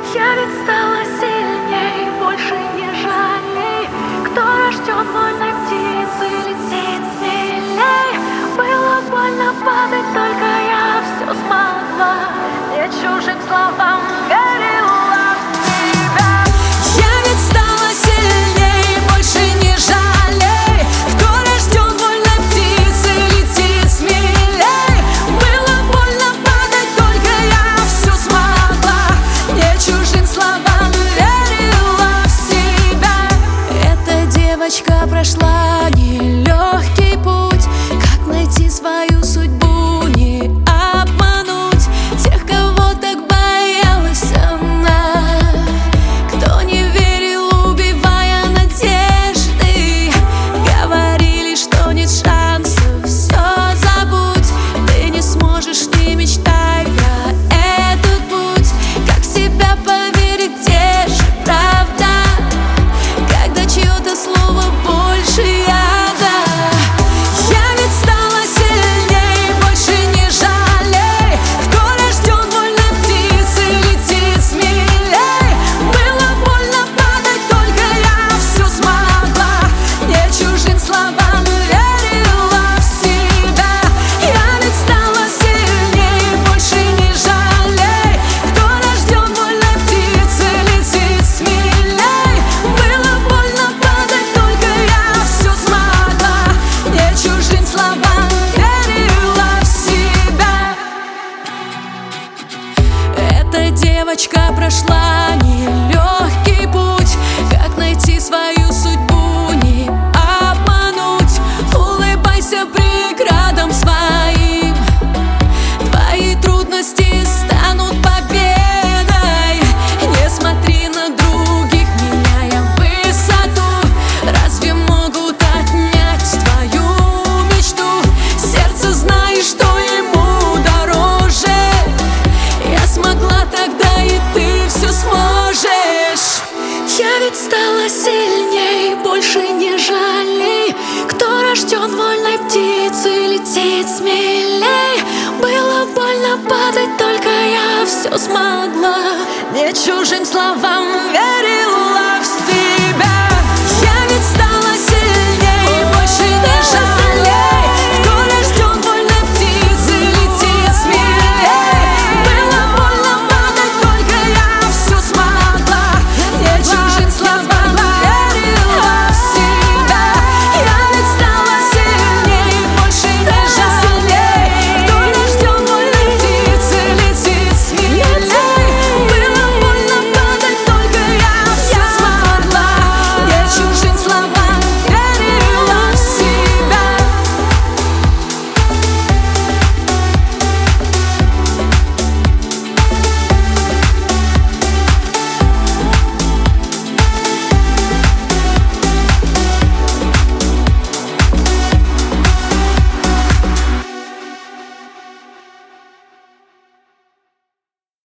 Я ведь стала сильней, больше не жалей. Кто рожден вольной птицей, летит смелей. Было больно падать, только я все смогла. Не чужим словам верила в себя. Я ведь стала сильней, больше не жалей. Кто рожден вольной птицей, летит смелей. Было больно падать, только я все смогла. Не чужим словам верила в себя. Эта девочка прошла нелегкий путь. Как найти свою судьбу, не обмануть тех, кого так боялась она. Кто не верил, убивая надежды, говорили, что нет шансов, все забудь. Ты не сможешь, не мечтай про этот путь. Как в себя поверить, где же правда, когда чье-то слово больше яда? Я ведь стала сильней, больше не жалей. Кто рожден вольной птицей, летит смелей. Было больно падать, только я все смогла. Не чужим словам верила в себя. Я ведь стала сильней, больше не жалей. Кто рожден вольной птицей, летит смелей. Было больно падать, только я все смогла. Не чужим словам верила в себя. Эта девочка прошла нелегкий путь. Как найти свою судьбу, не обмануть. Улыбайся преградам своим. Твои трудности станут победой. Не смотри на других, меняя высоту. Разве могут отнять твою мечту? Сердце знает, что ему дороже. Я смогла тогда, и ты все сможешь. Я ведь стала сильней, больше не жалей. Кто рожден вольной птицей, летит смелей. Было больно падать, только я все смогла. Не чужим словам